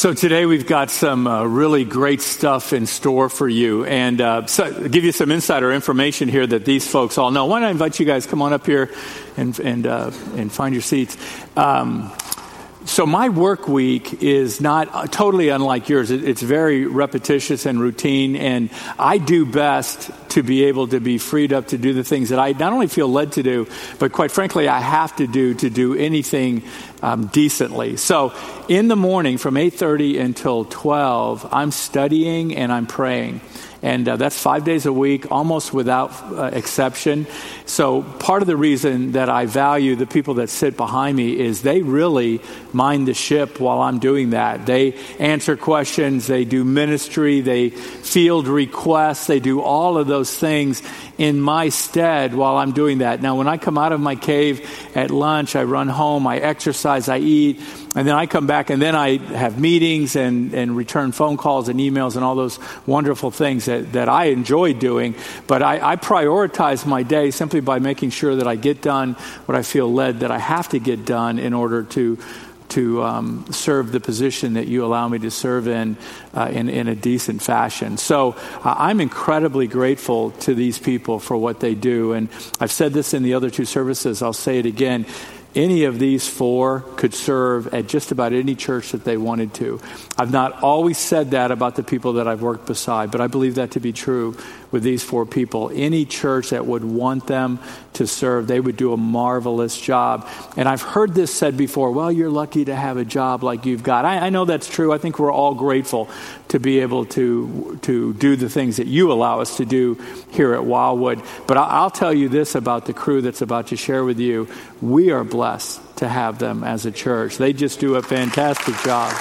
So today we've got some really great stuff in store for you, and so give you some insider information here that these folks all know. Why don't I invite you guys, come on up here and find your seats. So my work week is not totally unlike yours. It's very repetitious and routine, and I do best to be able to be freed up to do the things that I not only feel led to do, but quite frankly, I have to do anything decently. So in the morning from 8:30 until 12, I'm studying and I'm praying. And that's 5 days a week, almost without exception. So part of the reason that I value the people that sit behind me is they really mind the ship while I'm doing that. They answer questions, they do ministry, they field requests, they do all of those things in my stead while I'm doing that. Now, when I come out of my cave at lunch, I run home, I exercise, I eat, and then I come back and then I have meetings and return phone calls and emails and all those wonderful things that I enjoy doing. But I prioritize my day simply by making sure that I get done what I feel led that I have to get done in order to serve the position that you allow me to serve in a decent fashion. So I'm incredibly grateful to these people for what they do. And I've said this in the other two services. I'll say it again. Any of these four could serve at just about any church that they wanted to. I've not always said that about the people that I've worked beside, but I believe that to be true with these four people. Any church that would want them to serve, they would do a marvelous job. And I've heard this said before, well, you're lucky to have a job like you've got. I know that's true. I think we're all grateful to be able to do the things that you allow us to do here at Wildwood. But I'll tell you this about the crew that's about to share with you. We are blessed to have them as a church. They just do a fantastic job.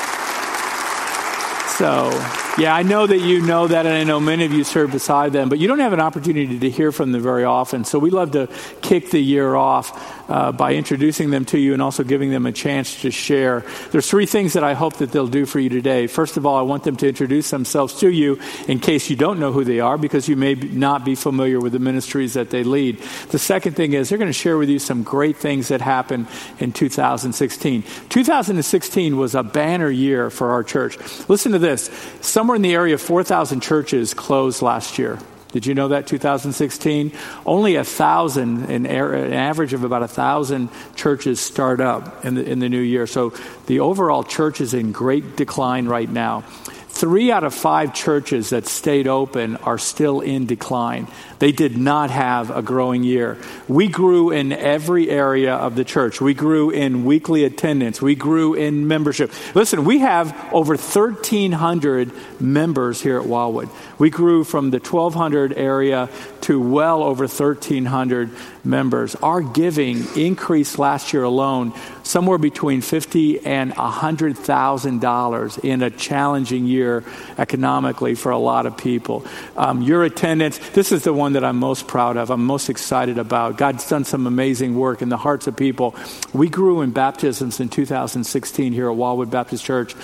So, yeah, I know that you know that, and I know many of you serve beside them, but you don't have an opportunity to hear from them very often. So we love to kick the year off by introducing them to you and also giving them a chance to share. There's three things that I hope that they'll do for you today. First of all, I want them to introduce themselves to you in case you don't know who they are, because you may not be familiar with the ministries that they lead. The second thing is they're going to share with you some great things that happened in 2016. 2016 was a banner year for our church. Listen to this. Somewhere in the area of 4,000 churches closed last year. Did you know that, 2016? Only 1,000, an average of about 1,000 churches start up in the new year. So the overall church is in great decline right now. 3 out of 5 churches that stayed open are still in decline. They did not have a growing year. We grew in every area of the church. We grew in weekly attendance. We grew in membership. Listen, we have over 1,300 members here at Wildwood. We grew from the 1,200 area to well over 1,300 members. Our giving increased last year alone somewhere between $50,000 and $100,000 in a challenging year economically for a lot of people. Your attendance, this is the one that I'm most proud of, I'm most excited about. God's done some amazing work in the hearts of people. We grew in baptisms in 2016 here at Wildwood Baptist Church,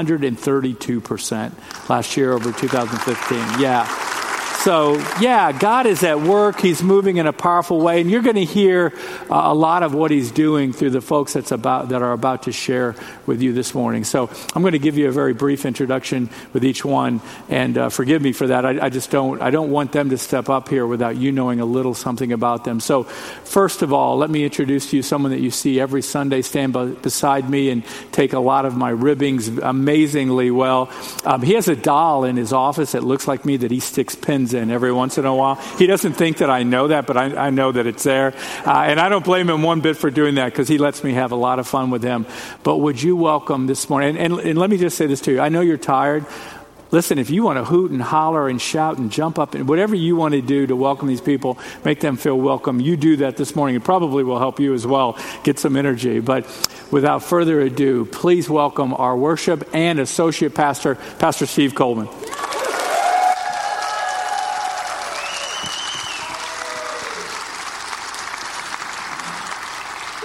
132% last year over 2015. Yeah. So, yeah, God is at work. He's moving in a powerful way. And you're going to hear a lot of what he's doing through the folks that are about to share with you this morning. So I'm going to give you a very brief introduction with each one. And forgive me for that. I don't want them to step up here without you knowing a little something about them. So first of all, let me introduce to you someone that you see every Sunday stand beside me and take a lot of my ribbings amazingly well. He has a doll in his office that looks like me that he sticks pins in every once in a while. He doesn't think that I know that, but I know that it's there. And I don't blame him one bit for doing that, because he lets me have a lot of fun with him. But would you welcome this morning, and let me just say this to you. I know you're tired. Listen, if you want to hoot and holler and shout and jump up and whatever you want to do to welcome these people, make them feel welcome, you do that this morning. It probably will help you as well get some energy. But without further ado, please welcome our worship and associate pastor, Pastor Steve Coleman.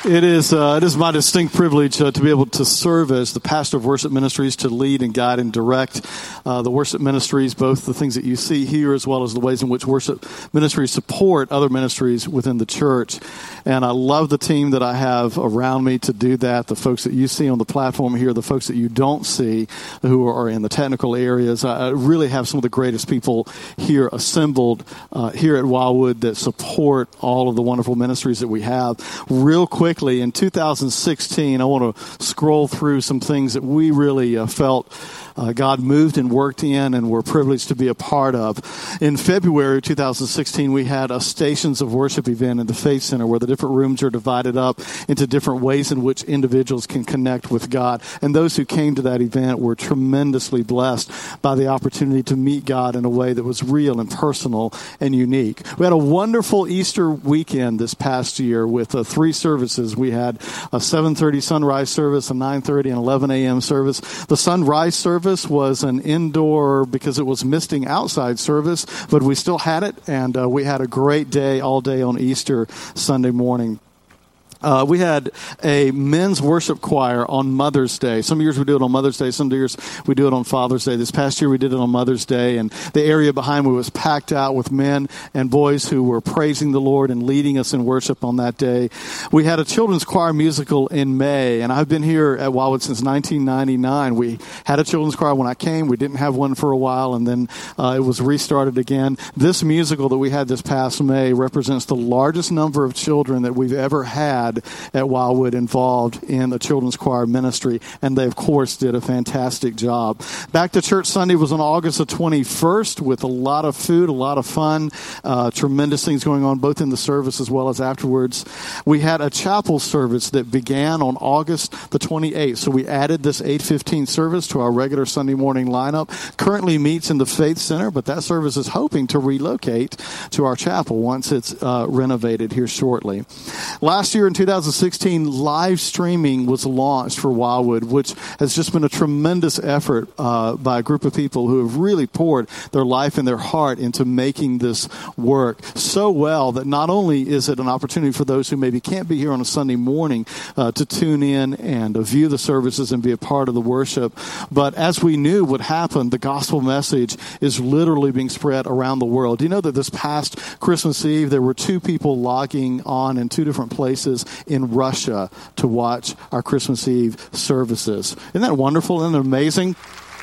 It is my distinct privilege to be able to serve as the pastor of worship ministries, to lead and guide and direct the worship ministries, both the things that you see here as well as the ways in which worship ministries support other ministries within the church. And I love the team that I have around me to do that, the folks that you see on the platform here, the folks that you don't see who are in the technical areas. I really have some of the greatest people here assembled here at Wildwood that support all of the wonderful ministries that we have. Real quickly, in 2016, I want to scroll through some things that we really felt God moved and worked in and were privileged to be a part of. In February 2016, we had a Stations of Worship event in the Faith Center where the different rooms are divided up into different ways in which individuals can connect with God. And those who came to that event were tremendously blessed by the opportunity to meet God in a way that was real and personal and unique. We had a wonderful Easter weekend this past year with 3 services. We had a 7:30 sunrise service, a 9:30 and 11 a.m. service. The sunrise service was an indoor because it was misting outside service, but we still had it, and we had a great day all day on Easter Sunday morning. We had a men's worship choir on Mother's Day. Some years we do it on Mother's Day. Some years we do it on Father's Day. This past year we did it on Mother's Day, and the area behind me was packed out with men and boys who were praising the Lord and leading us in worship on that day. We had a children's choir musical in May, and I've been here at Wildwood since 1999. We had a children's choir when I came. We didn't have one for a while, and then it was restarted again. This musical that we had this past May represents the largest number of children that we've ever had at Wildwood involved in the children's choir ministry, and they of course did a fantastic job. Back to Church Sunday was on August the 21st with a lot of food, a lot of fun, tremendous things going on both in the service as well as afterwards. We had a chapel service that began on August the 28th, so we added this 8:15 service to our regular Sunday morning lineup. Currently meets in the Faith Center, but that service is hoping to relocate to our chapel once it's renovated here shortly. Last year in 2016, live streaming was launched for Wildwood, which has just been a tremendous effort by a group of people who have really poured their life and their heart into making this work so well that not only is it an opportunity for those who maybe can't be here on a Sunday morning to tune in and view the services and be a part of the worship, but as we knew would happen, the gospel message is literally being spread around the world. Do you know that this past Christmas Eve, there were 2 people logging on in 2 different places in Russia to watch our Christmas Eve services? Isn't that wonderful? Isn't it amazing?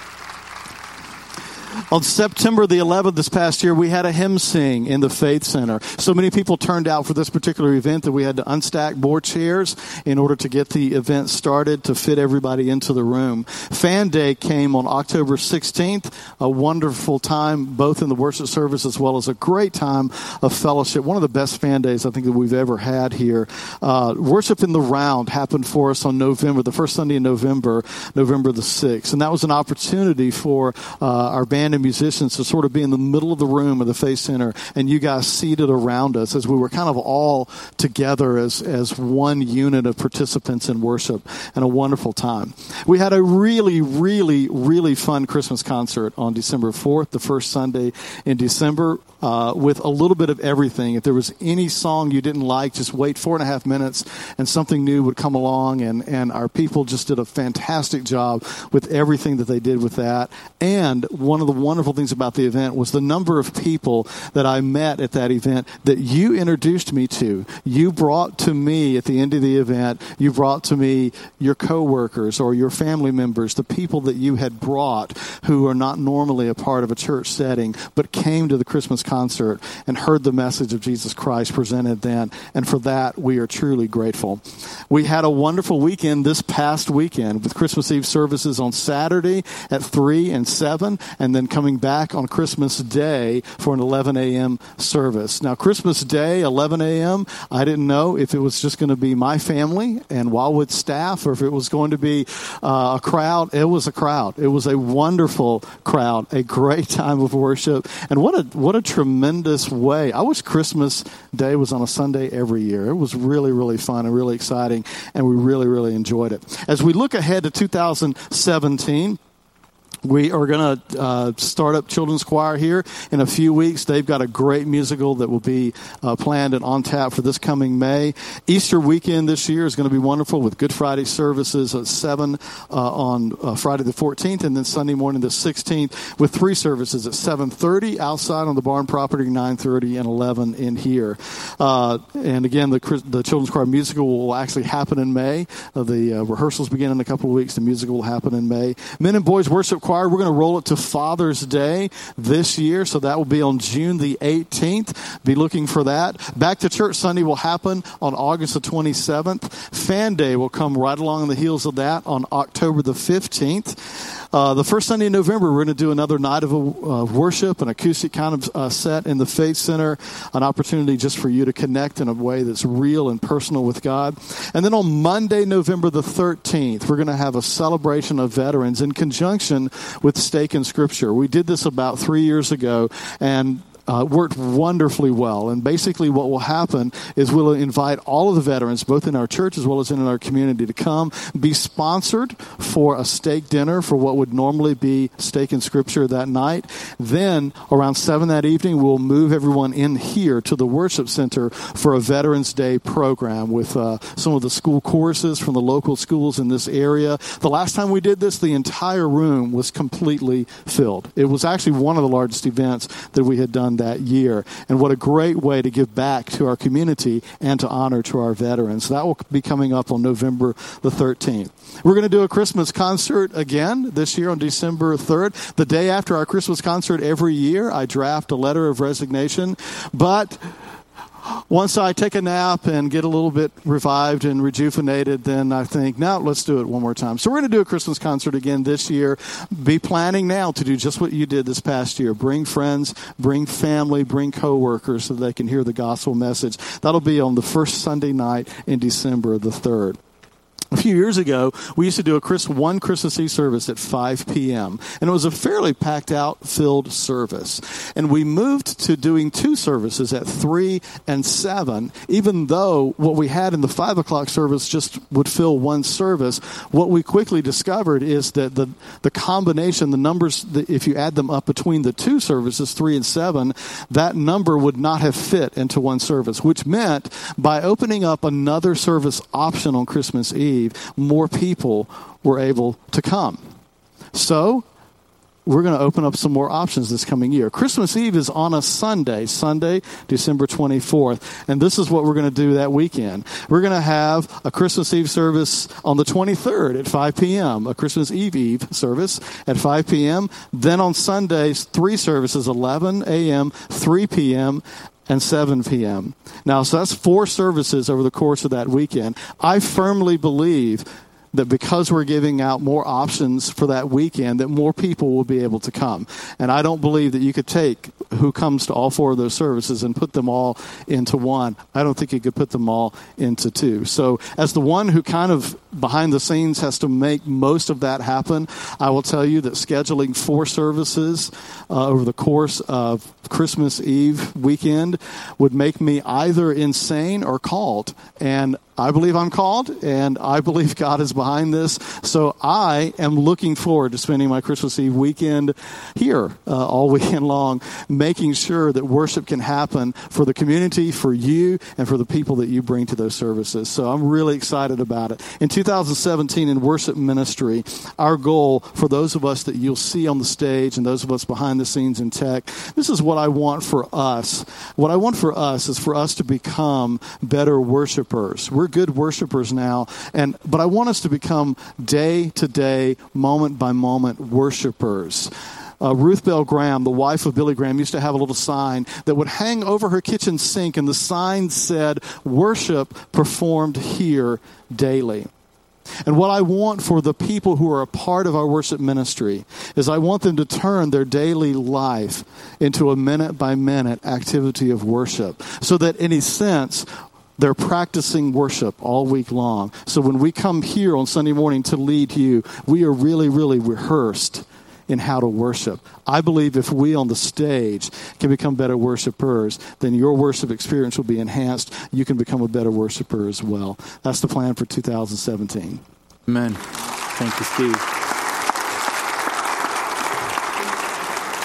On September the 11th this past year, we had a hymn sing in the Faith Center. So many people turned out for this particular event that we had to unstack more chairs in order to get the event started to fit everybody into the room. Fan Day came on October 16th, a wonderful time both in the worship service as well as a great time of fellowship. One of the best fan days I think that we've ever had here. Worship in the Round happened for us on the first Sunday in November the 6th. And that was an opportunity for our band and musicians to sort of be in the middle of the room of the Faith Center, and you guys seated around us as we were kind of all together as one unit of participants in worship, and a wonderful time. We had a really, really, really fun Christmas concert on December 4th, the first Sunday in December, with a little bit of everything. If there was any song you didn't like, just wait 4.5 minutes and something new would come along, and our people just did a fantastic job with everything that they did with that. And one of the wonderful things about the event was the number of people that I met at that event that you introduced me to. You brought to me at the end of the event, you brought to me your coworkers or your family members, the people that you had brought who are not normally a part of a church setting, but came to the Christmas concert and heard the message of Jesus Christ presented then. And for that, we are truly grateful. We had a wonderful weekend this past weekend with Christmas Eve services on Saturday at 3 and 7, and then coming back on Christmas Day for an 11 a.m. service. Now, Christmas Day, 11 a.m., I didn't know if it was just going to be my family and Wildwood staff or if it was going to be a crowd. It was a crowd. It was a wonderful crowd, a great time of worship, and what a tremendous way. I wish Christmas Day was on a Sunday every year. It was really, really fun and really exciting, and we really, really enjoyed it. As we look ahead to 2017, We are going to start up Children's Choir here in a few weeks. They've got a great musical that will be planned and on tap for this coming May. Easter weekend this year is going to be wonderful with Good Friday services at 7 on Friday the 14th, and then Sunday morning the 16th with 3 services at 7:30 outside on the barn property, 9:30 and 11 in here. And again, the Children's Choir musical will actually happen in May. The rehearsals begin in a couple of weeks. The musical will happen in May. Men and Boys Worship Choir, we're going to roll it to Father's Day this year, so that will be on June the 18th. Be looking for that. Back to Church Sunday will happen on August the 27th. Fan Day will come right along the heels of that on October the 15th. The first Sunday in November, we're going to do another night of worship, an acoustic kind of set in the Faith Center, an opportunity just for you to connect in a way that's real and personal with God. And then on Monday, November the 13th, we're going to have a celebration of veterans in conjunction with Stake in Scripture. We did this about 3 years ago, and worked wonderfully well. And basically what will happen is we'll invite all of the veterans, both in our church as well as in our community, to come be sponsored for a steak dinner for what would normally be Steak in Scripture that night. Then around 7 that evening, we'll move everyone in here to the worship center for a Veterans Day program with some of the school choruses from the local schools in this area. The last time we did this, the entire room was completely filled. It was actually one of the largest events that we had done that year. And what a great way to give back to our community and to honor to our veterans. That will be coming up on November the 13th. We're going to do a Christmas concert again this year on December 3rd. The day after our Christmas concert every year, I draft a letter of resignation. But once I take a nap and get a little bit revived and rejuvenated, then I think, now let's do it one more time. So we're going to do a Christmas concert again this year. Be planning now to do just what you did this past year. Bring friends, bring family, bring coworkers so they can hear the gospel message. That'll be on the first Sunday night in December the 3rd. A few years ago, we used to do one Christmas Eve service at 5 p.m., and it was a fairly packed-out, filled service. And we moved to doing 2 services at 3 and 7, even though what we had in the 5 o'clock service just would fill one service. What we quickly discovered is that the combination, the numbers, if you add them up between the 2 services, 3 and 7, that number would not have fit into one service, which meant by opening up another service option on Christmas Eve, more people were able to come. So we're going to open up some more options this coming year. Christmas Eve is on a Sunday, December 24th. And this is what we're going to do that weekend. We're going to have a Christmas Eve service on the 23rd at 5 p.m., a Christmas Eve service at 5 p.m. Then on Sundays, 3 services, 11 a.m., 3 p.m., and 7 p.m. Now, so that's 4 services over the course of that weekend. I firmly believe that because we're giving out more options for that weekend, that more people will be able to come. And I don't believe that you could take who comes to all 4 of those services and put them all into one. I don't think you could put them all into 2. So as the one who kind of behind the scenes has to make most of that happen, I will tell you that scheduling 4 services over the course of Christmas Eve weekend would make me either insane or called. And I believe I'm called, and I believe God is behind this. So I am looking forward to spending my Christmas Eve weekend here all weekend long, making sure that worship can happen for the community, for you, and for the people that you bring to those services. So I'm really excited about it. In 2017 in worship ministry, our goal for those of us that you'll see on the stage and those of us behind the scenes in tech, this is what I want for us. What I want for us is for us to become better worshipers. We're good worshipers now, but I want us to become day-to-day, moment-by-moment worshipers. Ruth Bell Graham, the wife of Billy Graham, used to have a little sign that would hang over her kitchen sink, and the sign said, "Worship performed here daily." And what I want for the people who are a part of our worship ministry is I want them to turn their daily life into a minute-by-minute activity of worship, so that in a sense, they're practicing worship all week long. So when we come here on Sunday morning to lead you, we are really, really rehearsed in how to worship. I believe if we on the stage can become better worshipers, then your worship experience will be enhanced. You can become a better worshiper as well. That's the plan for 2017. Amen. Thank you, Steve.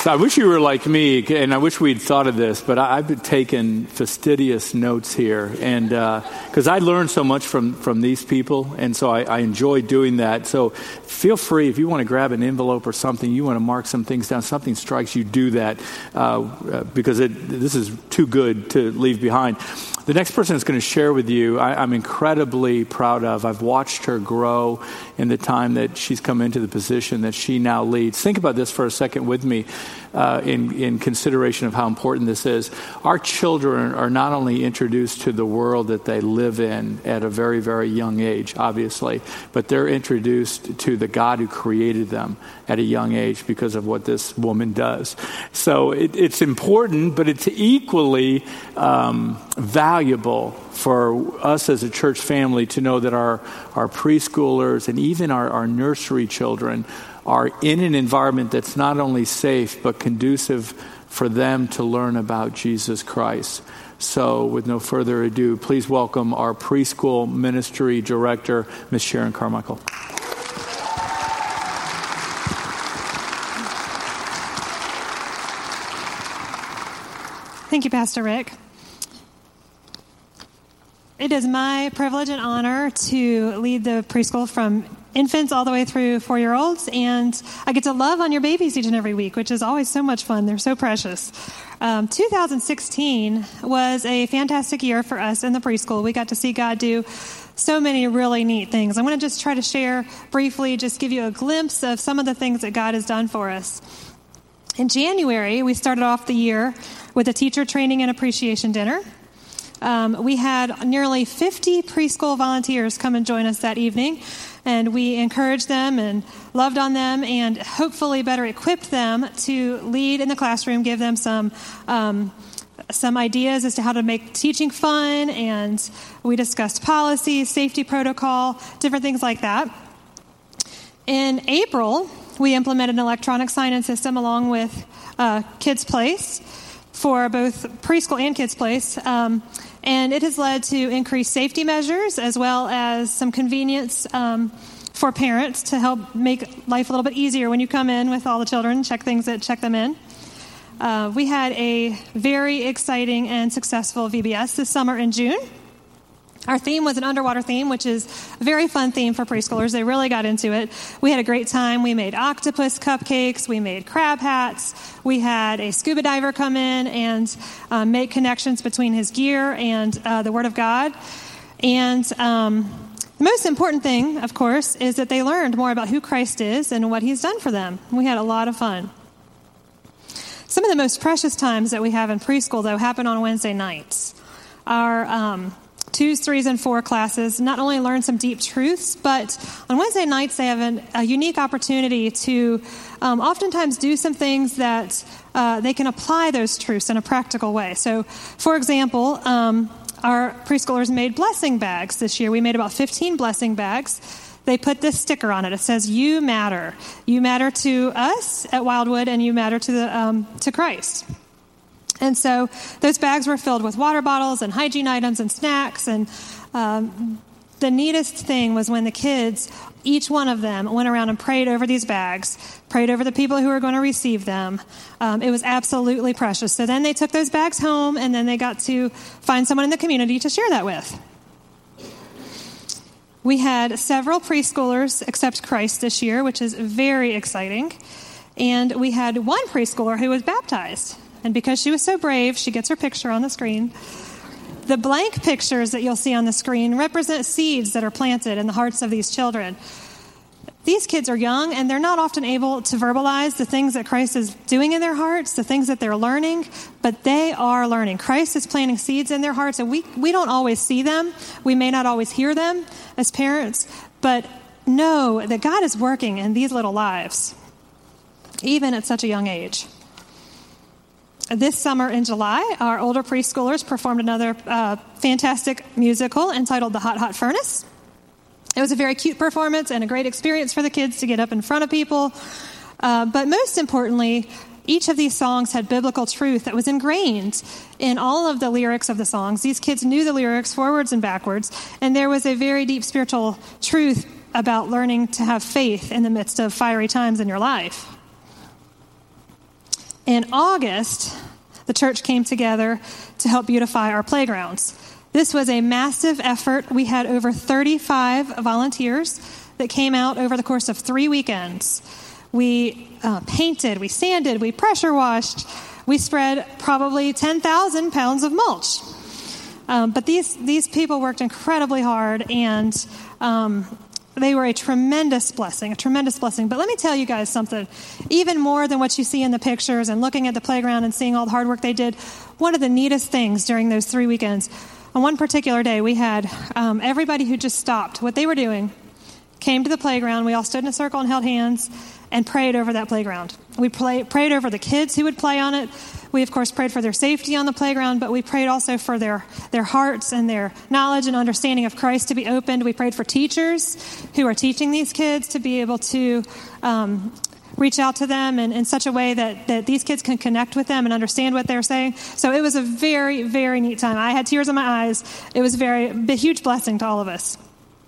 So I wish you were like me, and I wish we'd thought of this, but I've been taking fastidious notes here, and because I learned so much from these people, and so I enjoy doing that. So feel free, if you want to grab an envelope or something, you want to mark some things down, something strikes you, do that, because this is too good to leave behind. The next person is going to share with you, I'm incredibly proud of. I've watched her grow in the time that she's come into the position that she now leads. Think about this for a second with me in consideration of how important this is. Our children are not only introduced to the world that they live in at a very, very young age, obviously, but they're introduced to the God who created them at a young age because of what this woman does. So it's important, but it's equally valuable for us as a church family to know that our preschoolers and even our nursery children are in an environment that's not only safe but conducive for them to learn about Jesus Christ. So with no further ado, please welcome our preschool ministry director, Ms. Sharon Carmichael. Thank you, Pastor Rick. It is my privilege and honor to lead the preschool from infants all the way through 4-year-olds, and I get to love on your babies each and every week, which is always so much fun. They're so precious. 2016 was a fantastic year for us in the preschool. We got to see God do so many really neat things. I'm going to just try to share briefly, just give you a glimpse of some of the things that God has done for us. In January, we started off the year with a teacher training and appreciation dinner. We had nearly 50 preschool volunteers come and join us that evening, and we encouraged them and loved on them and hopefully better equipped them to lead in the classroom, give them some ideas as to how to make teaching fun, and we discussed policies, safety protocol, different things like that. In April, we implemented an electronic sign-in system along with Kids Place for both preschool and Kids Place. And it has led to increased safety measures as well as some convenience for parents to help make life a little bit easier when you come in with all the children, check them in. We had a very exciting and successful VBS this summer in June. Our theme was an underwater theme, which is a very fun theme for preschoolers. They really got into it. We had a great time. We made octopus cupcakes. We made crab hats. We had a scuba diver come in and make connections between his gear and the Word of God. And the most important thing, of course, is that they learned more about who Christ is and what he's done for them. We had a lot of fun. Some of the most precious times that we have in preschool, though, happen on Wednesday nights. Our 2s, 3s, and 4 classes not only learn some deep truths, but on Wednesday nights they have a unique opportunity to oftentimes do some things that they can apply those truths in a practical way. So, for example, our preschoolers made blessing bags this year. We made about 15 blessing bags. They put this sticker on it. It says, "You matter. You matter to us at Wildwood, and you matter to Christ." And so those bags were filled with water bottles and hygiene items and snacks. And the neatest thing was when the kids, each one of them, went around and prayed over these bags, prayed over the people who were going to receive them. It was absolutely precious. So then they took those bags home, and then they got to find someone in the community to share that with. We had several preschoolers accept Christ this year, which is very exciting. And we had one preschooler who was baptized. And because she was so brave, she gets her picture on the screen. The blank pictures that you'll see on the screen represent seeds that are planted in the hearts of these children. These kids are young, and they're not often able to verbalize the things that Christ is doing in their hearts, the things that they're learning, but they are learning. Christ is planting seeds in their hearts, and we don't always see them. We may not always hear them as parents, but know that God is working in these little lives, even at such a young age. This summer in July, our older preschoolers performed another fantastic musical entitled The Hot, Hot Furnace. It was a very cute performance and a great experience for the kids to get up in front of people. But most importantly, each of these songs had biblical truth that was ingrained in all of the lyrics of the songs. These kids knew the lyrics forwards and backwards, and there was a very deep spiritual truth about learning to have faith in the midst of fiery times in your life. In August, the church came together to help beautify our playgrounds. This was a massive effort. We had over 35 volunteers that came out over the course of 3 weekends. We painted, we sanded, we pressure washed. We spread probably 10,000 pounds of mulch. But these people worked incredibly hard, and they were a tremendous blessing. But let me tell you guys something. Even more than what you see in the pictures and looking at the playground and seeing all the hard work they did, one of the neatest things during those 3 weekends, on one particular day, we had everybody who just stopped what they were doing, came to the playground. We all stood in a circle and held hands and prayed over that playground. We prayed over the kids who would play on it. We, of course, prayed for their safety on the playground, but we prayed also for their hearts and their knowledge and understanding of Christ to be opened. We prayed for teachers who are teaching these kids to be able to reach out to them in such a way that these kids can connect with them and understand what they're saying. So it was a very, very neat time. I had tears in my eyes. It was a huge blessing to all of us.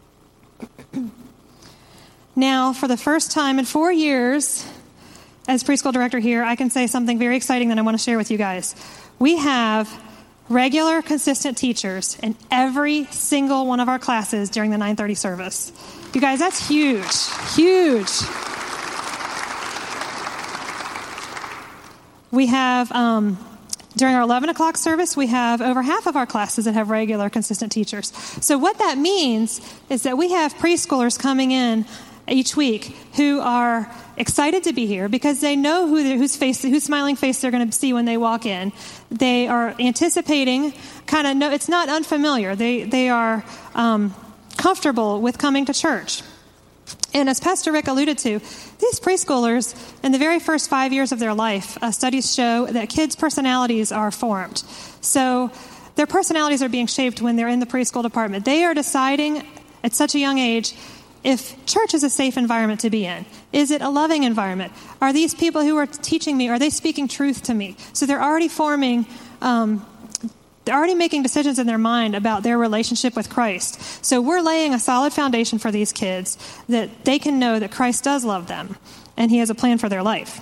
Now, for the first time in 4 years, as preschool director here, I can say something very exciting that I want to share with you guys. We have regular, consistent teachers in every single one of our classes during the 9:30 service. You guys, that's huge, huge. We have, during our 11 o'clock service, we have over half of our classes that have regular, consistent teachers. So what that means is that we have preschoolers coming in each week who are excited to be here because they know whose smiling face they're going to see when they walk in. They are anticipating, it's not unfamiliar. They are comfortable with coming to church. And as Pastor Rick alluded to, these preschoolers, in the very first 5 years of their life, studies show that kids' personalities are formed. So their personalities are being shaped when they're in the preschool department. They are deciding at such a young age if church is a safe environment to be in. Is it a loving environment? Are these people who are teaching me, are they speaking truth to me? So they're already they're already making decisions in their mind about their relationship with Christ. So we're laying a solid foundation for these kids that they can know that Christ does love them and he has a plan for their life.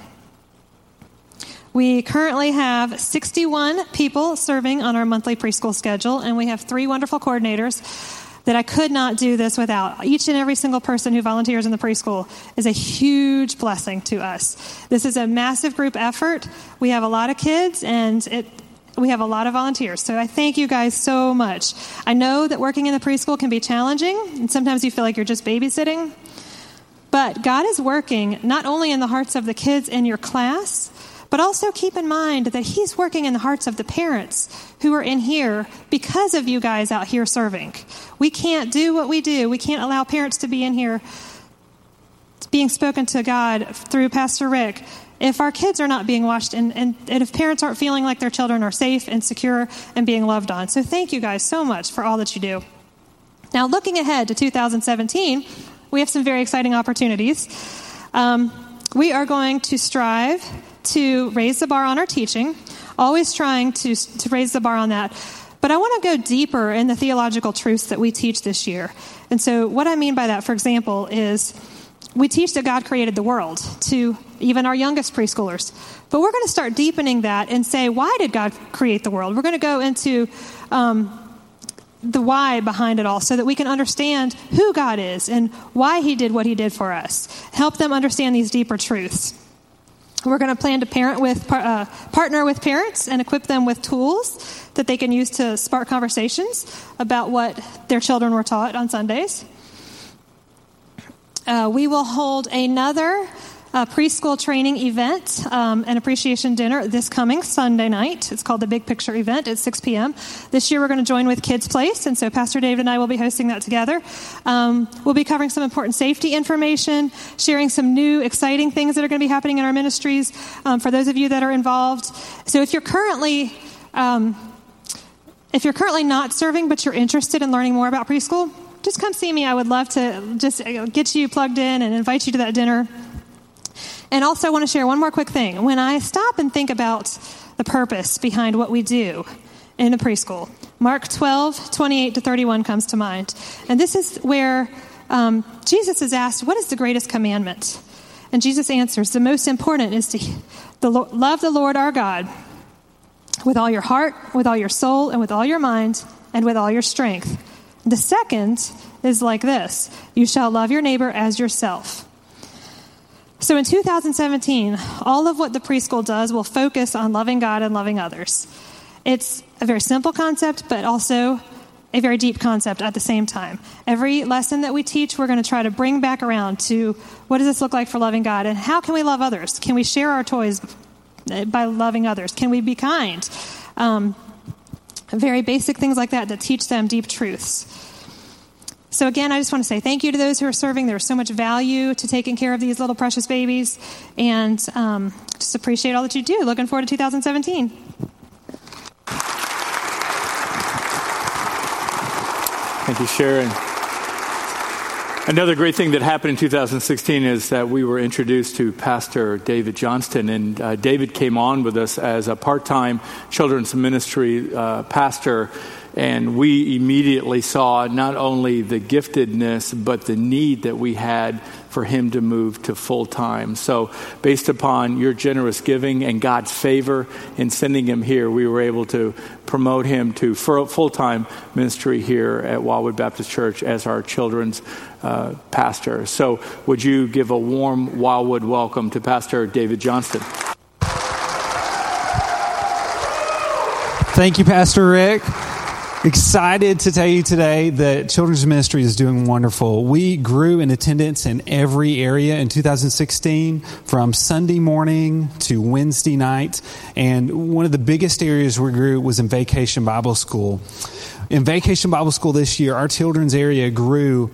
We currently have 61 people serving on our monthly preschool schedule, and we have 3 wonderful coordinators that I could not do this without. Each and every single person who volunteers in the preschool is a huge blessing to us. This is a massive group effort. We have a lot of kids, and we have a lot of volunteers. So I thank you guys so much. I know that working in the preschool can be challenging, and sometimes you feel like you're just babysitting. But God is working not only in the hearts of the kids in your class, but also keep in mind that he's working in the hearts of the parents who are in here because of you guys out here serving. We can't do what we do. We can't allow parents to be in here being spoken to God through Pastor Rick if our kids are not being watched and if parents aren't feeling like their children are safe and secure and being loved on. So thank you guys so much for all that you do. Now, looking ahead to 2017, we have some very exciting opportunities. We are going to strive to raise the bar on our teaching, always trying to raise the bar on that. But I want to go deeper in the theological truths that we teach this year. And so what I mean by that, for example, is we teach that God created the world to even our youngest preschoolers. But we're going to start deepening that and say, why did God create the world? We're going to go into the why behind it all so that we can understand who God is and why he did what he did for us. Help them understand these deeper truths. We're going to plan to partner with parents and equip them with tools that they can use to spark conversations about what their children were taught on Sundays. We will hold another preschool training event, an appreciation dinner this coming Sunday night. It's called the Big Picture event at 6 p.m. This year we're going to join with Kids Place, and so Pastor David and I will be hosting that together. We'll be covering some important safety information, sharing some new exciting things that are going to be happening in our ministries for those of you that are involved. So if you're currently not serving but you're interested in learning more about preschool, just come see me. I would love to just get you plugged in and invite you to that dinner. And also I want to share one more quick thing. When I stop and think about the purpose behind what we do in a preschool, Mark 12:28-31 comes to mind. And this is where Jesus is asked, what is the greatest commandment? And Jesus answers, the most important is to love the Lord our God with all your heart, with all your soul, and with all your mind, and with all your strength. The second is like this: you shall love your neighbor as yourself. So in 2017, all of what the preschool does will focus on loving God and loving others. It's a very simple concept, but also a very deep concept at the same time. Every lesson that we teach, we're going to try to bring back around to what does this look like for loving God, and how can we love others? Can we share our toys by loving others? Can we be kind? Very basic things like that teach them deep truths. So again, I just want to say thank you to those who are serving. There's so much value to taking care of these little precious babies, and just appreciate all that you do. Looking forward to 2017. Thank you, Sharon. Another great thing that happened in 2016 is that we were introduced to Pastor David Johnston, and David came on with us as a part-time children's ministry pastor. And we immediately saw not only the giftedness, but the need that we had for him to move to full-time. So based upon your generous giving and God's favor in sending him here, we were able to promote him to full-time ministry here at Wildwood Baptist Church as our children's pastor. So would you give a warm Wildwood welcome to Pastor David Johnston? Thank you, Pastor Rick. Excited to tell you today that children's ministry is doing wonderful. We grew in attendance in every area in 2016, from Sunday morning to Wednesday night. And one of the biggest areas we grew was in Vacation Bible School. In Vacation Bible School this year, our children's area grew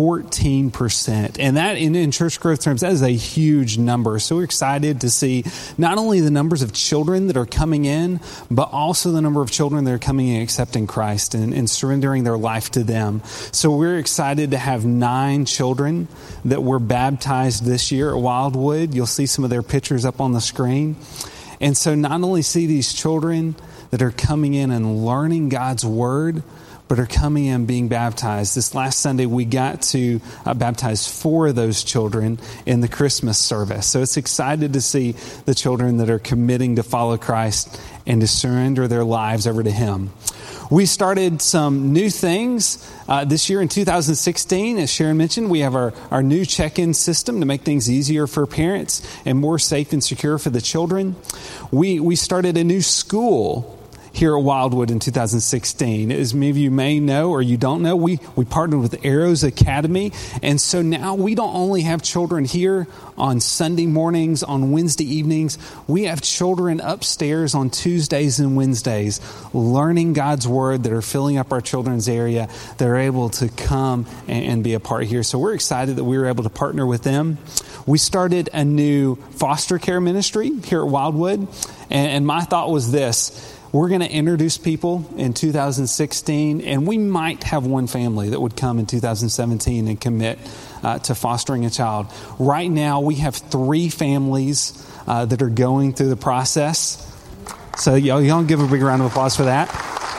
14%. And that, in church growth terms, that is a huge number. So we're excited to see not only the numbers of children that are coming in, but also the number of children that are coming in accepting Christ and surrendering their life to them. So we're excited to have 9 children that were baptized this year at Wildwood. You'll see some of their pictures up on the screen. And so not only see these children that are coming in and learning God's Word, but are coming in being baptized. This last Sunday, we got to baptize 4 of those children in the Christmas service. So it's excited to see the children that are committing to follow Christ and to surrender their lives over to Him. We started some new things this year in 2016. As Sharon mentioned, we have our new check-in system to make things easier for parents and more safe and secure for the children. We started a new school here at Wildwood in 2016. As many of you may know or you don't know, we partnered with Arrows Academy. And so now we don't only have children here on Sunday mornings, on Wednesday evenings. We have children upstairs on Tuesdays and Wednesdays learning God's Word that are filling up our children's area. They're able to come and be a part here. So we're excited that we were able to partner with them. We started a new foster care ministry here at Wildwood. And my thought was this: we're going to introduce people in 2016, and we might have one family that would come in 2017 and commit to fostering a child. Right now, we have 3 families that are going through the process. So y'all give a big round of applause for that.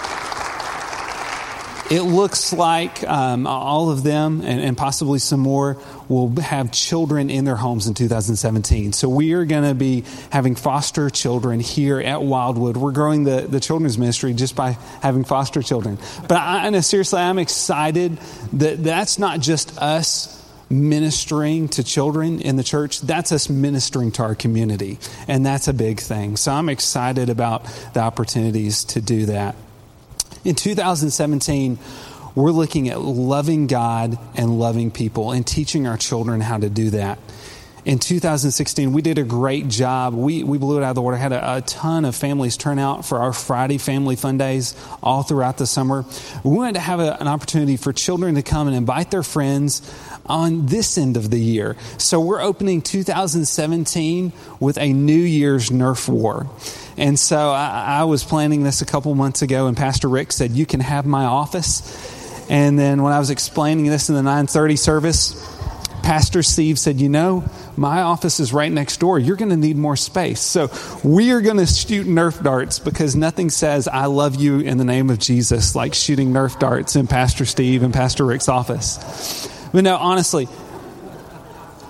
It looks like all of them and possibly some more will have children in their homes in 2017. So we are going to be having foster children here at Wildwood. We're growing the children's ministry just by having foster children. But seriously, I'm excited that that's not just us ministering to children in the church. That's us ministering to our community. And that's a big thing. So I'm excited about the opportunities to do that. In 2017, we're looking at loving God and loving people and teaching our children how to do that. In 2016, we did a great job. We blew it out of the water. Had a ton of families turn out for our Friday Family Fun Days all throughout the summer. We wanted to have an opportunity for children to come and invite their friends on this end of the year. So we're opening 2017 with a New Year's Nerf war. And so I was planning this a couple months ago, and Pastor Rick said, "You can have my office." And then when I was explaining this in the 9:30 service, Pastor Steve said, my office is right next door. You're going to need more space. So we are going to shoot Nerf darts, because nothing says "I love you in the name of Jesus" like shooting Nerf darts in Pastor Steve and Pastor Rick's office. But no, honestly,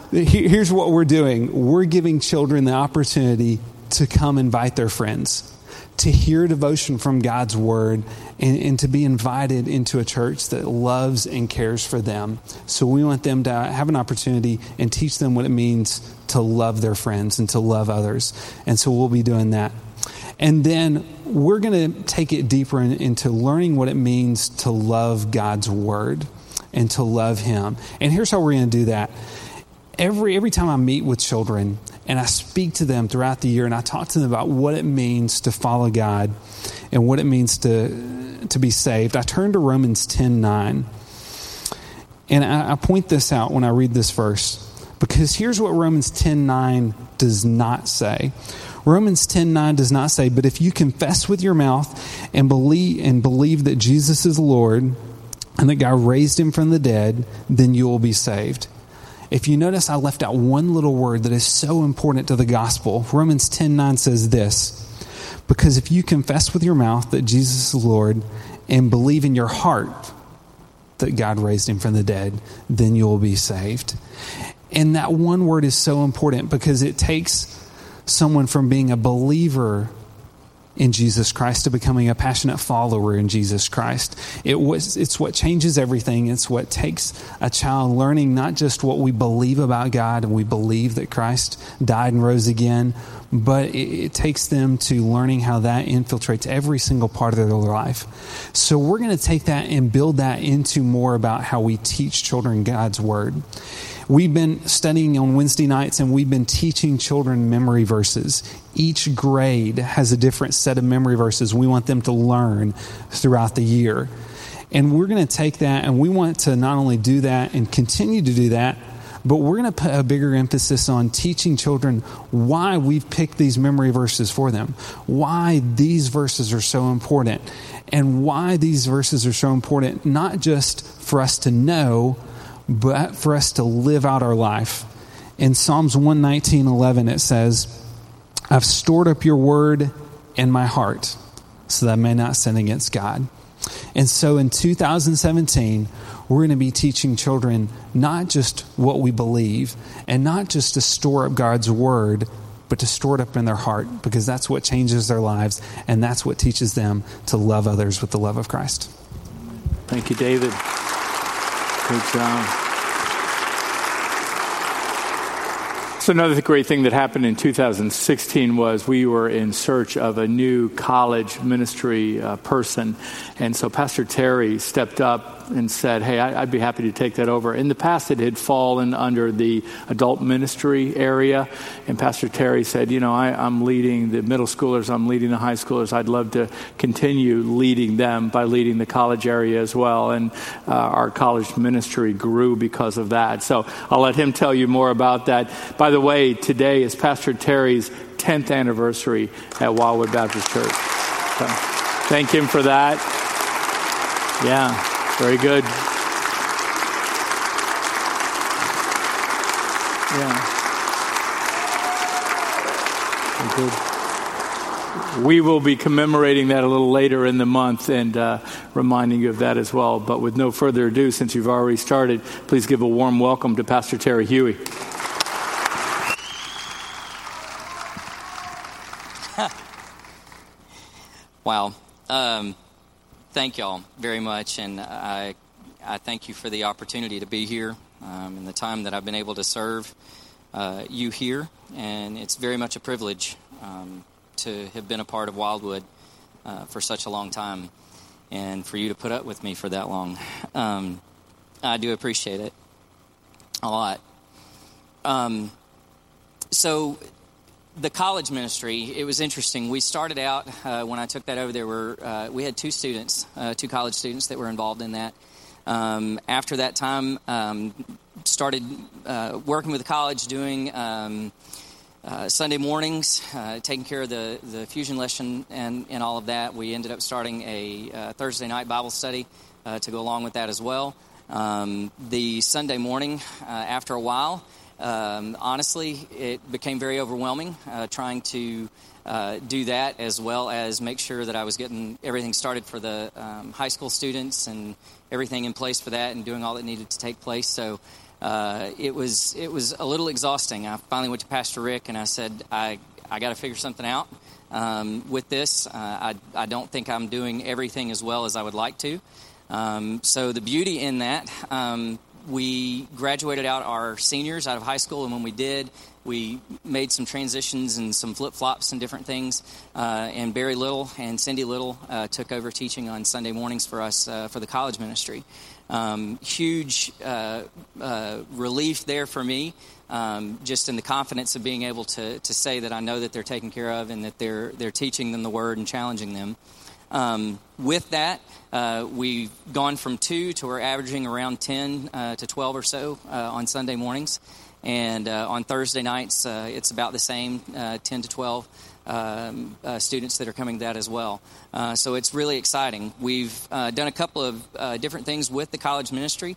here's what we're doing. We're giving children the opportunity to come invite their friends, to hear devotion from God's word, and to be invited into a church that loves and cares for them. So we want them to have an opportunity and teach them what it means to love their friends and to love others. And so we'll be doing that. And then we're going to take it deeper into learning what it means to love God's word and to love him. And here's how we're going to do that. Every time I meet with children and I speak to them throughout the year and I talk to them about what it means to follow God and what it means to be saved, I turn to Romans 10:9. And I point this out when I read this verse, because here's what Romans 10:9 does not say. Romans 10:9 does not say, but if you confess with your mouth and believe that Jesus is Lord and that God raised him from the dead, then you will be saved. If you notice, I left out one little word that is so important to the gospel. Romans 10:9 says this, because if you confess with your mouth that Jesus is Lord and believe in your heart that God raised him from the dead, then you will be saved. And that one word is so important because it takes someone from being a believer in Jesus Christ to becoming a passionate follower in Jesus Christ. It's what changes everything. It's what takes a child learning not just what we believe about God and we believe that Christ died and rose again, but it takes them to learning how that infiltrates every single part of their life. So we're going to take that and build that into more about how we teach children God's word. We've been studying on Wednesday nights and we've been teaching children memory verses. Each grade has a different set of memory verses we want them to learn throughout the year. And we're going to take that and we want to not only do that and continue to do that, but we're going to put a bigger emphasis on teaching children why we've picked these memory verses for them, why these verses are so important, and why these verses are so important, not just for us to know, but for us to live out our life. In Psalms 119:11, it says, I've stored up your word in my heart so that I may not sin against God. And so in 2017, we're going to be teaching children not just what we believe and not just to store up God's word, but to store it up in their heart, because that's what changes their lives and that's what teaches them to love others with the love of Christ. Thank you, David. Good job. So another great thing that happened in 2016 was we were in search of a new college ministry person. And so Pastor Terry stepped up and said, hey, I'd be happy to take that over. In the past, it had fallen under the adult ministry area. And Pastor Terry said, I'm leading the middle schoolers, I'm leading the high schoolers. I'd love to continue leading them by leading the college area as well. And our college ministry grew because of that. So I'll let him tell you more about that. By the way, today is Pastor Terry's 10th anniversary at Wildwood Baptist Church. So thank him for that. Yeah, very good. Yeah. Very good. We will be commemorating that a little later in the month and reminding you of that as well. But with no further ado, since you've already started, please give a warm welcome to Pastor Terry Huey. Wow. Thank y'all very much, and I thank you for the opportunity to be here and the time that I've been able to serve you here, and it's very much a privilege to have been a part of Wildwood for such a long time, and for you to put up with me for that long. I do appreciate it a lot. So the college ministry, it was interesting. We started out, when I took that over, we had two college students that were involved in that. After that time, started working with the college, doing Sunday mornings, taking care of the fusion lesson and all of that. We ended up starting a Thursday night Bible study to go along with that as well. The Sunday morning, after a while, honestly, it became very overwhelming trying to do that, as well as make sure that I was getting everything started for the high school students and everything in place for that and doing all that needed to take place. So it was a little exhausting. I finally went to Pastor Rick and I said, I got to figure something out with this. I don't think I'm doing everything as well as I would like to. So the beauty in that, we graduated out our seniors out of high school, and when we did, we made some transitions and some flip-flops and different things, and Barry Little and Cindy Little took over teaching on Sunday mornings for us for the college ministry. Huge relief there for me, just in the confidence of being able to say that I know that they're taken care of and that they're teaching them the Word and challenging them. With that, we've gone from 2 to we're averaging around 10 to 12 or so on Sunday mornings. And on Thursday nights, it's about the same, 10 to 12 students that are coming to that as well. So it's really exciting. We've done a couple of different things with the college ministry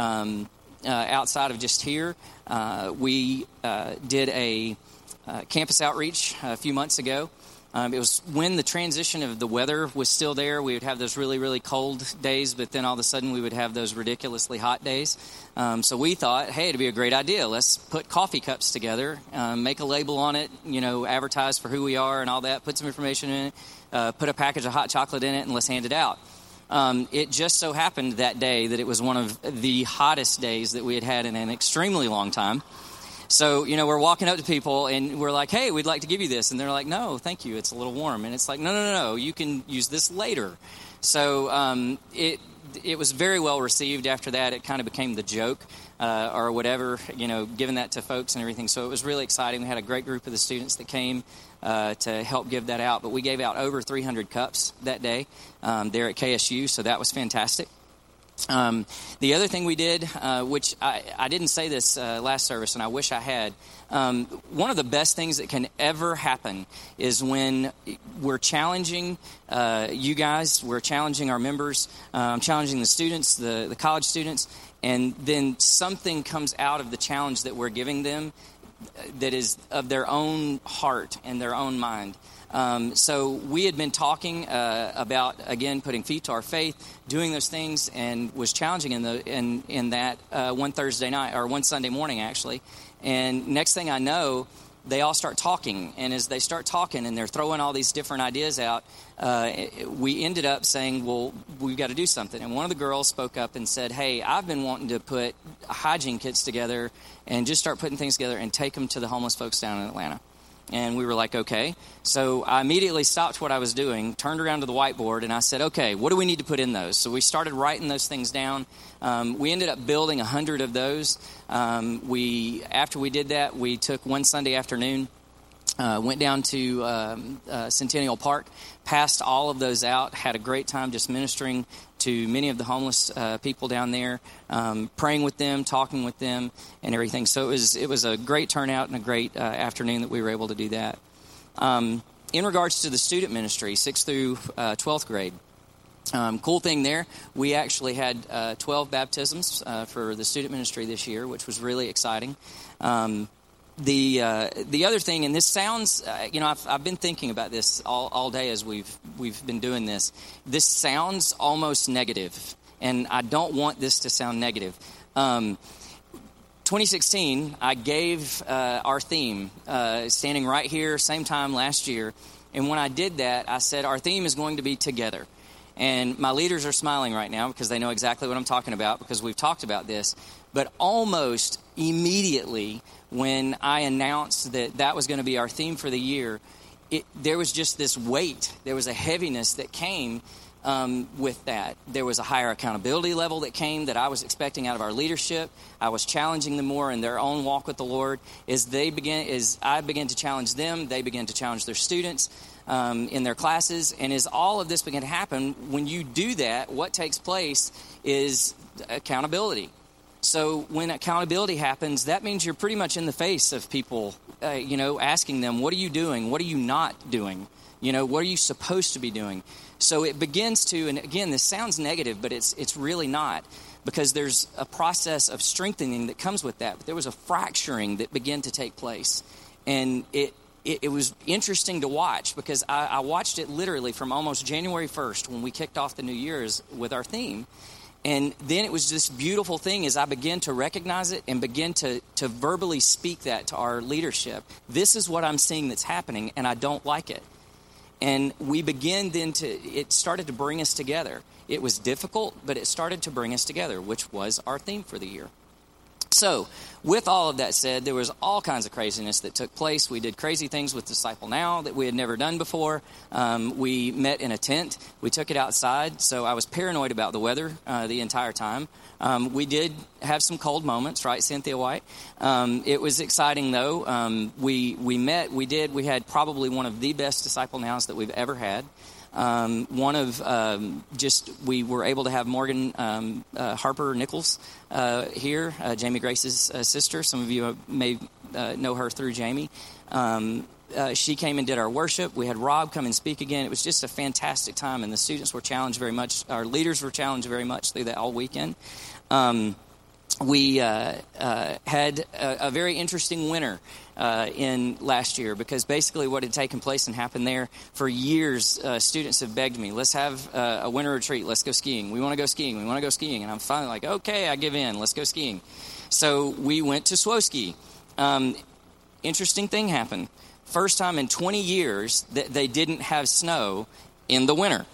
outside of just here. We did a campus outreach a few months ago. It was when the transition of the weather was still there. We would have those really, really cold days, but then all of a sudden we would have those ridiculously hot days. So we thought, hey, it'd be a great idea. Let's put coffee cups together, make a label on it, advertise for who we are and all that, put some information in it, put a package of hot chocolate in it, and let's hand it out. It just so happened that day that it was one of the hottest days that we had had in an extremely long time. So, we're walking up to people and we're like, hey, we'd like to give you this. And they're like, no, thank you. It's a little warm. And it's like, no, you can use this later. So it was very well received after that. It kind of became the joke or whatever, giving that to folks and everything. So it was really exciting. We had a great group of the students that came to help give that out. But we gave out over 300 cups that day there at KSU. So that was fantastic. The other thing we did, which I didn't say this last service, and I wish I had, one of the best things that can ever happen is when we're challenging you guys, we're challenging our members, challenging the students, the college students, and then something comes out of the challenge that we're giving them that is of their own heart and their own mind. So we had been talking about, again, putting feet to our faith, doing those things, and was challenging in that one Thursday night, or one Sunday morning, actually. And next thing I know, they all start talking. And as they start talking and they're throwing all these different ideas out, we ended up saying, well, we've got to do something. And one of the girls spoke up and said, hey, I've been wanting to put hygiene kits together and just start putting things together and take them to the homeless folks down in Atlanta. And we were like, okay. So I immediately stopped what I was doing, turned around to the whiteboard, and I said, okay, what do we need to put in those? So we started writing those things down. We ended up building 100 of those. After we did that, we took one Sunday afternoon, went down to Centennial Park, passed all of those out, had a great time just ministering to many of the homeless people down there, praying with them, talking with them, and everything. So it was a great turnout and a great afternoon that we were able to do that. In regards to the student ministry, 6th through 12th grade, cool thing there, we actually had 12 baptisms for the student ministry this year, which was really exciting. The other thing, and this sounds, I've been thinking about this all day as we've been doing this. This sounds almost negative, and I don't want this to sound negative. 2016, I gave our theme, standing right here, same time last year, and when I did that, I said our theme is going to be together. And my leaders are smiling right now because they know exactly what I'm talking about because we've talked about this. But almost immediately when I announced that was going to be our theme for the year, there was just this weight. There was a heaviness that came with that. There was a higher accountability level that came that I was expecting out of our leadership. I was challenging them more in their own walk with the Lord. As I began to challenge them, they began to challenge their students in their classes. And as all of this began to happen, when you do that, what takes place is accountability. So when accountability happens, that means you're pretty much in the face of people, asking them, what are you doing? What are you not doing? What are you supposed to be doing? So it begins to, and again, this sounds negative, but it's really not, because there's a process of strengthening that comes with that. But there was a fracturing that began to take place. And it was interesting to watch because I watched it literally from almost January 1st when we kicked off the New Year's with our theme. And then it was this beautiful thing as I began to recognize it and begin to verbally speak that to our leadership. This is what I'm seeing that's happening, and I don't like it. And we began then it started to bring us together. It was difficult, but it started to bring us together, which was our theme for the year. So, with all of that said, there was all kinds of craziness that took place. We did crazy things with Disciple Now that we had never done before. We met in a tent. We took it outside, so I was paranoid about the weather the entire time. We did have some cold moments, right, Cynthia White? It was exciting, though. We had probably one of the best Disciple Nows that we've ever had. We were able to have Morgan Harper Nichols here, Jamie Grace's sister. Some of you may know her through Jamie. She came and did our worship. We had Rob come and speak again. It was just a fantastic time, and the students were challenged very much. Our leaders were challenged very much through that all weekend. We had a very interesting winter in last year, because basically what had taken place and happened there for years, students have begged me, let's have a winter retreat, let's go skiing. We want to go skiing. And I'm finally like, okay, I give in, let's go skiing. So we went to Swoski. Interesting thing happened. First time in 20 years that they didn't have snow in the winter.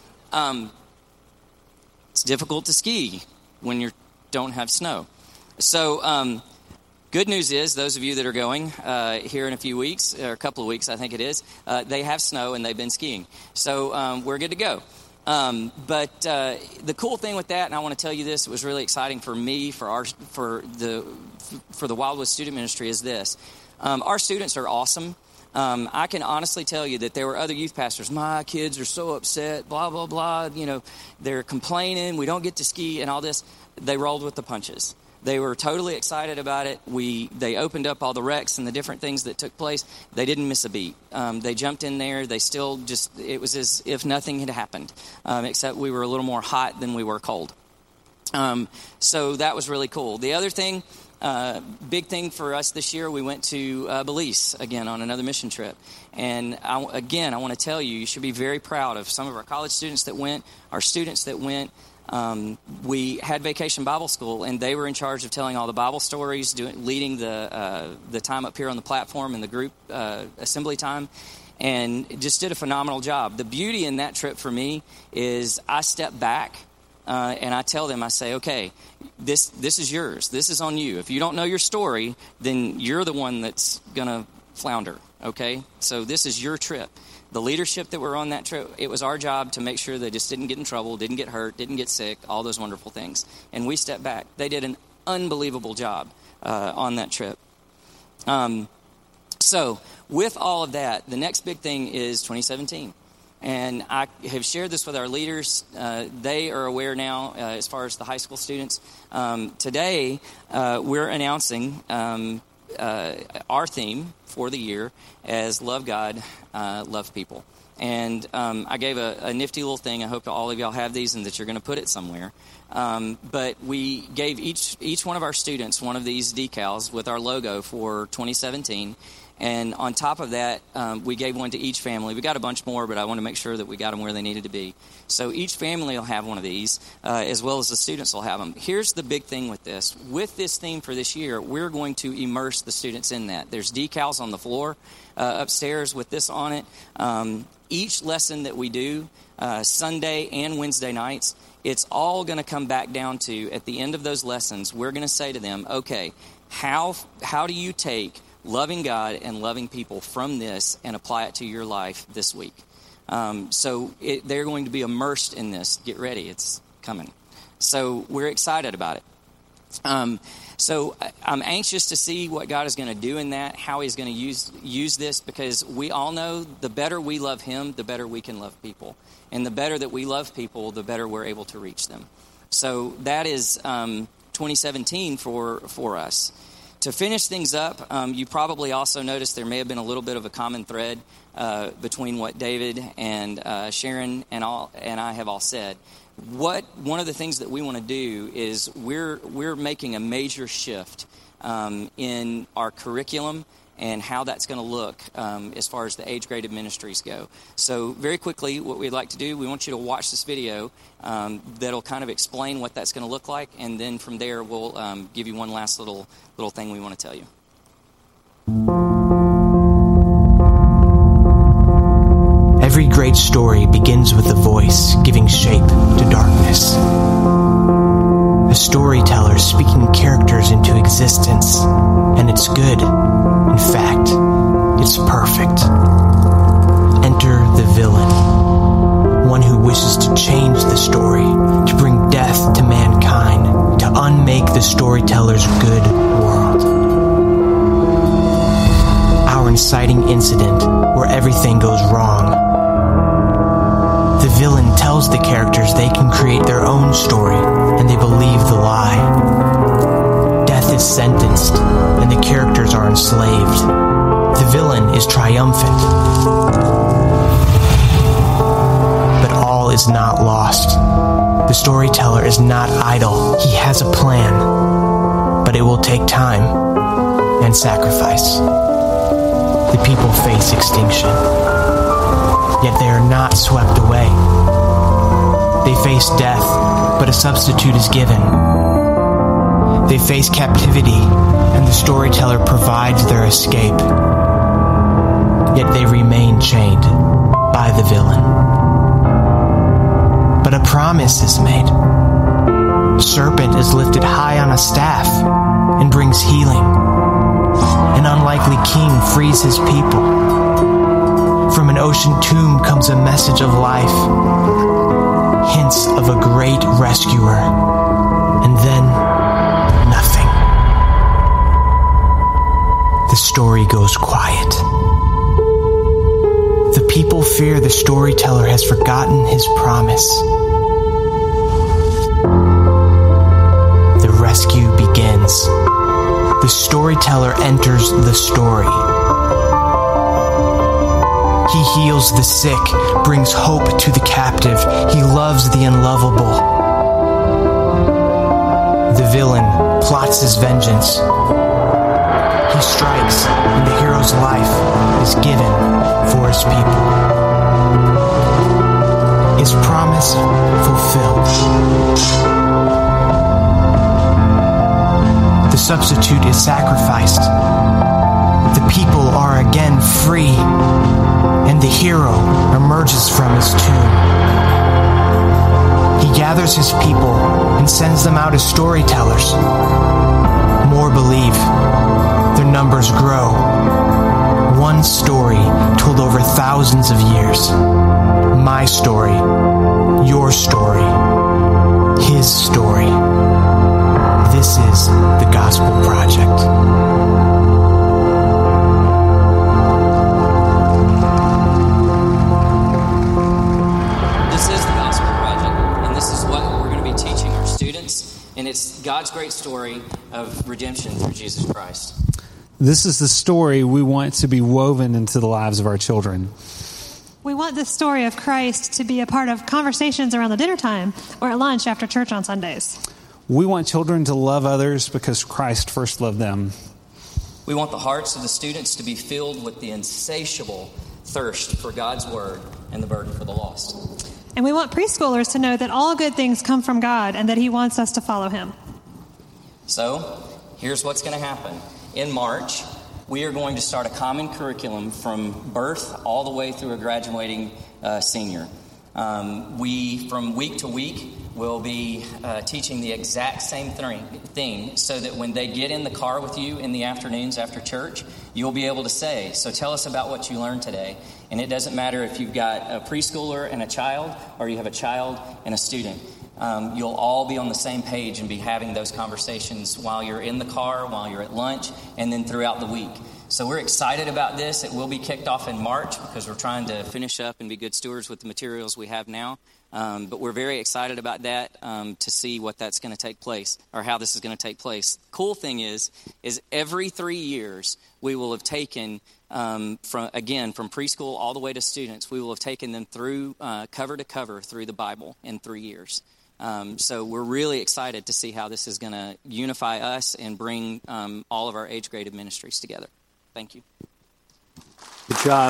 It's difficult to ski when you don't have snow. So good news is, those of you that are going here in a few weeks, or a couple of weeks I think it is, they have snow and they've been skiing. So we're good to go. But the cool thing with that, and I want to tell you this, it was really exciting for me, for the Wildwood Student Ministry, is this. Our students are awesome. I can honestly tell you that there were other youth pastors. My kids are so upset, blah, blah, blah. They're complaining. We don't get to ski and all this. They rolled with the punches. They were totally excited about it. They opened up all the wrecks and the different things that took place. They didn't miss a beat. They jumped in there. They still it was as if nothing had happened, except we were a little more hot than we were cold. So that was really cool. The other thing, big thing for us this year, we went to Belize again on another mission trip. And I want to tell you should be very proud of some of our college students that went, our students that went. We had Vacation Bible School, and they were in charge of telling all the Bible stories, leading the time up here on the platform and the group assembly time, and just did a phenomenal job. The beauty in that trip for me is I step back and I tell them, I say, okay, this is yours. This is on you. If you don't know your story, then you're the one that's going to flounder, okay? So this is your trip. The leadership that were on that trip, it was our job to make sure they just didn't get in trouble, didn't get hurt, didn't get sick, all those wonderful things. And we stepped back. They did an unbelievable job on that trip. So with all of that, the next big thing is 2017. And I have shared this with our leaders. They are aware now as far as the high school students. Today, we're announcing our theme for the year as Love God, Love People. And I gave a nifty little thing. I hope all of y'all have these and that you're going to put it somewhere. But we gave each one of our students one of these decals with our logo for 2017. And on top of that, we gave one to each family. We got a bunch more, but I want to make sure that we got them where they needed to be. So each family will have one of these, as well as the students will have them. Here's the big thing with this. With this theme for this year, we're going to immerse the students in that. There's decals on the floor upstairs with this on it. Each lesson that we do, Sunday and Wednesday nights, it's all going to come back down to, at the end of those lessons, we're going to say to them, okay, how do you take loving God and loving people from this and apply it to your life this week? So they're going to be immersed in this. Get ready, it's coming. So we're excited about it. So I'm anxious to see what God is going to do in that, how he's going to use this, because we all know the better we love him, the better we can love people. And the better that we love people, the better we're able to reach them. So that is 2017 for us. To finish things up, you probably also noticed there may have been a little bit of a common thread between what David and Sharon and I have all said. One of the things that we want to do is we're making a major shift in our curriculum and how that's going to look as far as the age-graded ministries go. So very quickly, what we'd like to do, we want you to watch this video that'll kind of explain what that's going to look like, and then from there we'll give you one last little thing we want to tell you. Every great story begins with a voice giving shape to darkness. A storyteller speaking characters into existence, and it's good. In fact, it's perfect. Enter the villain, one who wishes to change the story, to bring death to mankind, to unmake the storyteller's good world. Our inciting incident where everything goes wrong. The villain tells the characters they can create their own story, and they believe the lie. Death is sentenced, and the characters are enslaved. The villain is triumphant. But all is not lost. The storyteller is not idle. He has a plan, but it will take time and sacrifice. The people face extinction. Yet they are not swept away. They face death, but a substitute is given. They face captivity, and the storyteller provides their escape. Yet they remain chained by the villain. But a promise is made. A serpent is lifted high on a staff and brings healing. An unlikely king frees his people. From an ocean tomb comes a message of life, hints of a great rescuer, and then nothing. The story goes quiet. The people fear the storyteller has forgotten his promise. The rescue begins. The storyteller enters the story. He heals the sick, brings hope to the captive. He loves the unlovable. The villain plots his vengeance. He strikes, and the hero's life is given for his people. His promise fulfilled. The substitute is sacrificed. The people are again free, and the hero emerges from his tomb. He gathers his people and sends them out as storytellers. More believe. Their numbers grow. One story told over thousands of years. My story. Your story. His story. This is the Gospel Project. And it's God's great story of redemption through Jesus Christ. This is the story we want to be woven into the lives of our children. We want this story of Christ to be a part of conversations around the dinner time or at lunch after church on Sundays. We want children to love others because Christ first loved them. We want the hearts of the students to be filled with the insatiable thirst for God's word and the burden for the lost. And we want preschoolers to know that all good things come from God and that He wants us to follow Him. So, here's what's going to happen. In March, we are going to start a common curriculum from birth all the way through a graduating senior. We, from week to week, will be teaching the exact same thing so that when they get in the car with you in the afternoons after church, you'll be able to say, so tell us about what you learned today. And it doesn't matter if you've got a preschooler and a child or you have a child and a student. You'll all be on the same page and be having those conversations while you're in the car, while you're at lunch, and then throughout the week. So we're excited about this. It will be kicked off in March because we're trying to finish up and be good stewards with the materials we have now. But we're very excited about that to see what that's going to take place or how this is going to take place. Cool thing is every 3 years we will have taken from preschool all the way to students. We will have taken them through cover to cover through the Bible in 3 years. So we're really excited to see how this is going to unify us and bring all of our age-graded ministries together. Thank you. Good job.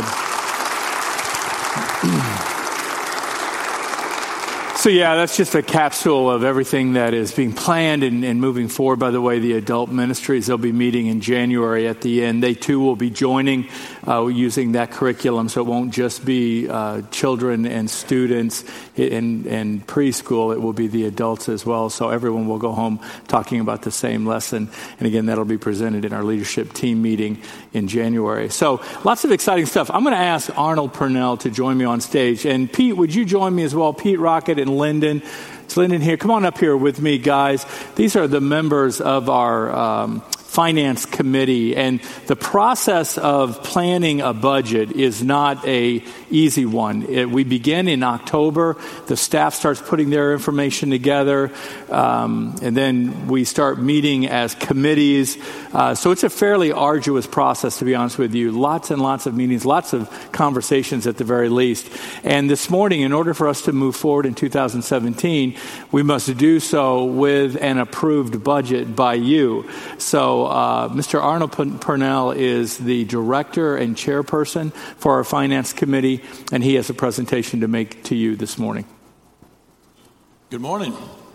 So yeah, that's just a capsule of everything that is being planned and moving forward. By the way, the adult ministries, they'll be meeting in January at the end. They too will be joining using that curriculum, so it won't just be children and students and preschool. It will be the adults as well. So everyone will go home talking about the same lesson. And again, that'll be presented in our leadership team meeting in January. So lots of exciting stuff. I'm going to ask Arnold Purnell to join me on stage. And Pete, would you join me as well? Pete Rocket and Lyndon. Is Lyndon here? Come on up here with me, guys. These are the members of our finance committee, and the process of planning a budget is not a easy one. We begin in October. The staff starts putting their information together, and then we start meeting as committees. So it's a fairly arduous process, to be honest with you. Lots and lots of meetings, lots of conversations at the very least. And this morning, in order for us to move forward in 2017, we must do so with an approved budget by you. So Mr. Arnold Purnell is the director and chairperson for our finance committee, and he has a presentation to make to you this morning. Good morning.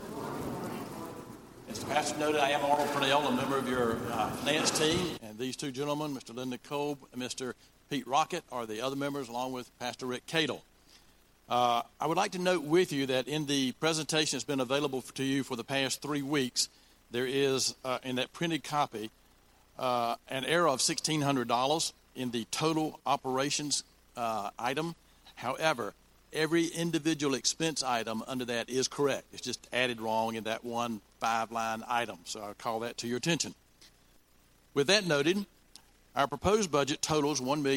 As the pastor noted, I am Arnold Purnell, a member of your finance team, and these two gentlemen, Mr. Lyndon Kolb and Mr. Pete Rocket, are the other members, along with Pastor Rick Cadle. I would like to note with you that in the presentation that's been available to you for the past 3 weeks, there is, in that printed copy, an error of $1,600 in the total operations item. However, every individual expense item under that is correct. It's just added wrong in that one 5-line item. So I'll call that to your attention. With that noted, our proposed budget totals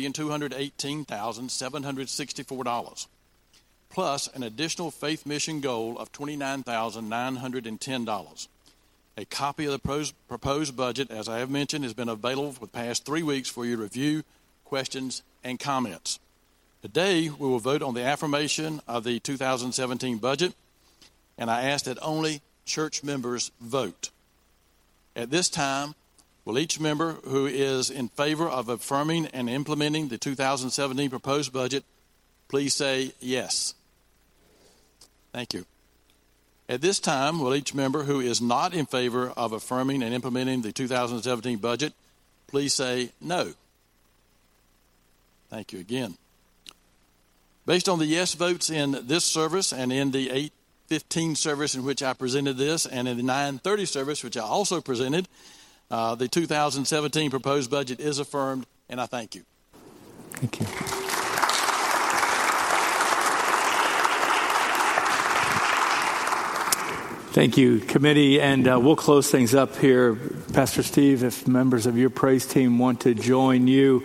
$1,218,764, plus an additional faith mission goal of $29,910. A copy of the proposed budget, as I have mentioned, has been available for the past 3 weeks for your review, questions, and comments. Today, we will vote on the affirmation of the 2017 budget, and I ask that only church members vote. At this time, will each member who is in favor of affirming and implementing the 2017 proposed budget please say yes? Thank you. At this time, will each member who is not in favor of affirming and implementing the 2017 budget please say no? Thank you again. Based on the yes votes in this service and in the 8:15 service in which I presented this and in the 9:30 service which I also presented, the 2017 proposed budget is affirmed, and I thank you. Thank you. Thank you, committee, and we'll close things up here. Pastor Steve, if members of your praise team want to join you,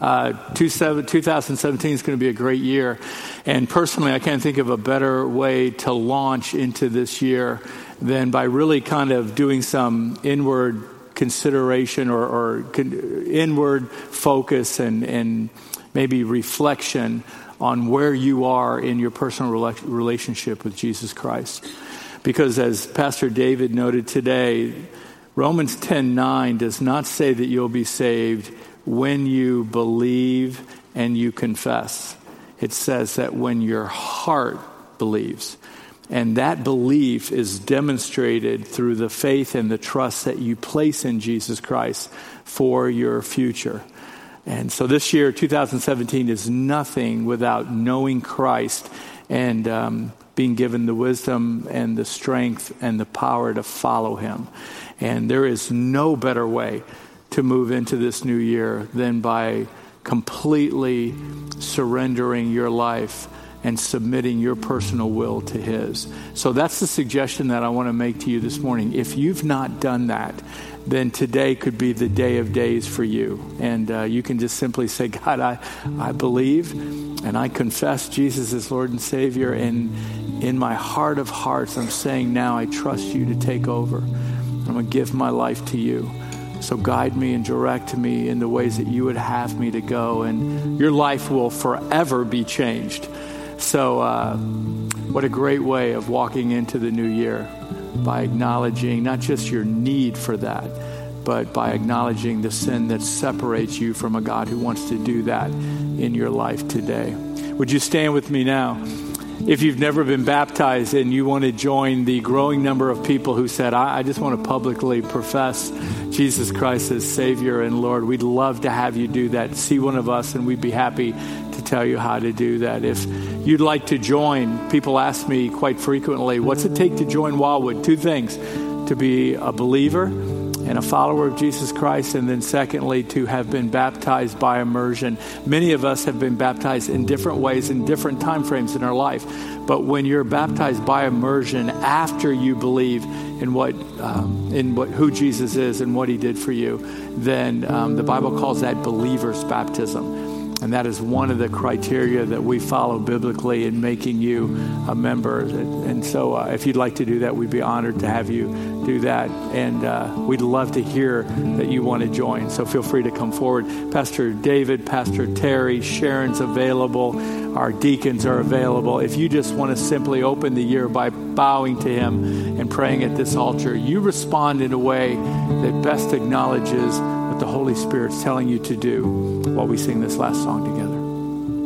2017 is going to be a great year, and personally, I can't think of a better way to launch into this year than by really kind of doing some inward consideration or inward focus and maybe reflection on where you are in your personal relationship with Jesus Christ. Because as Pastor David noted today, Romans 10:9 does not say that you'll be saved when you believe and you confess. It says that when your heart believes. And that belief is demonstrated through the faith and the trust that you place in Jesus Christ for your future. And so this year, 2017, is nothing without knowing Christ and being given the wisdom and the strength and the power to follow him. And there is no better way to move into this new year than by completely surrendering your life and submitting your personal will to his. So that's the suggestion that I want to make to you this morning. If you've not done that, then today could be the day of days for you. And you can just simply say, God, I believe and I confess Jesus is Lord and Savior. And in my heart of hearts, I'm saying now I trust you to take over. I'm going to give my life to you. So guide me and direct me in the ways that you would have me to go. And your life will forever be changed. So what a great way of walking into the new year by acknowledging not just your need for that, but by acknowledging the sin that separates you from a God who wants to do that in your life today. Would you stand with me now? If you've never been baptized and you want to join the growing number of people who said, I just want to publicly profess Jesus Christ as Savior and Lord, we'd love to have you do that. See one of us and we'd be happy to tell you how to do that. If you'd like to join, people ask me quite frequently, what's it take to join Wildwood? 2 things: to be a believer and a follower of Jesus Christ, and then secondly, to have been baptized by immersion. Many of us have been baptized in different ways in different time frames in our life. But when you're baptized by immersion after you believe in who Jesus is and what he did for you, then the Bible calls that believer's baptism. And that is one of the criteria that we follow biblically in making you a member. And so if you'd like to do that, we'd be honored to have you do that. And we'd love to hear that you want to join. So feel free to come forward. Pastor David, Pastor Terry, Sharon's available. Our deacons are available. If you just want to simply open the year by bowing to him and praying at this altar, you respond in a way that best acknowledges what the Holy Spirit's telling you to do while we sing this last song together.